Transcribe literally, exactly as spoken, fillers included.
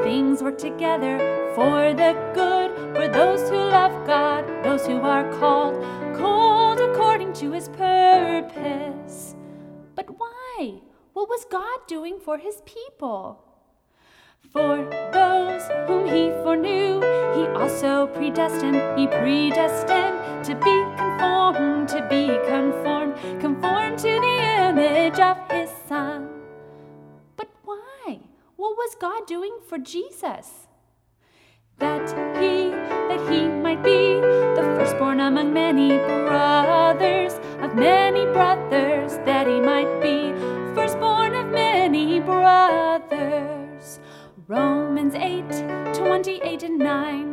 things work together for the good, for those who love God, those who are called, called according to his purpose. But why? What was God doing for his people? For those whom he foreknew, he also predestined, he predestined to be conformed, to be conformed, conformed to the image of his Son. But why? What was God doing for Jesus? That he, that he might be the firstborn among many brothers, of many brothers, that he might be firstborn of many brothers. Romans eight, twenty-eight and nine.